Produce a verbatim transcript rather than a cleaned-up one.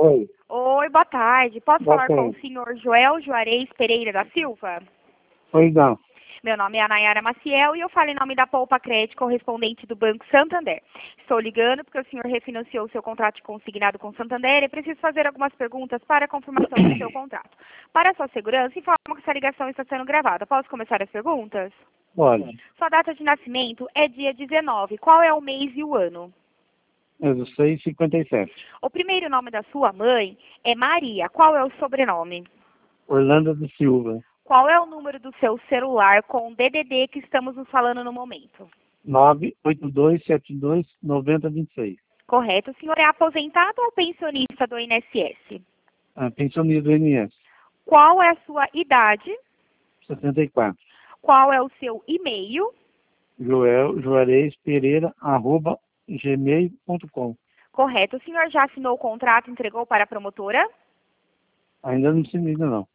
Oi. Oi, boa tarde. Posso Boa falar com tarde. o senhor Joel Juarez Pereira da Silva? Oi, não. Meu nome é Nayara Maciel e eu falo em nome da Poupa Crédito, correspondente do Banco Santander. Estou ligando porque o senhor refinanciou o seu contrato de consignado com Santander e preciso fazer algumas perguntas para a confirmação do seu contrato. Para a sua segurança, informo que essa ligação está sendo gravada. Posso começar as perguntas? Pode. Sua data de nascimento é dia dezenove. Qual é o mês e o ano? É do seis e cinquenta e sete. O primeiro nome da sua mãe é Maria. Qual é o sobrenome? Orlando de Silva. Qual é o número do seu celular com o D D D que estamos nos falando no momento? nove oito dois sete dois nove zero dois seis. Correto. O senhor é aposentado ou pensionista do I N S S? Ah, pensionista do I N S. Qual é a sua idade? sessenta e quatro. Qual é o seu e-mail? Joel Juarez Pereira, arroba gmail ponto com. Correto. O senhor já assinou o contrato e entregou para a promotora? Ainda não se liga, não.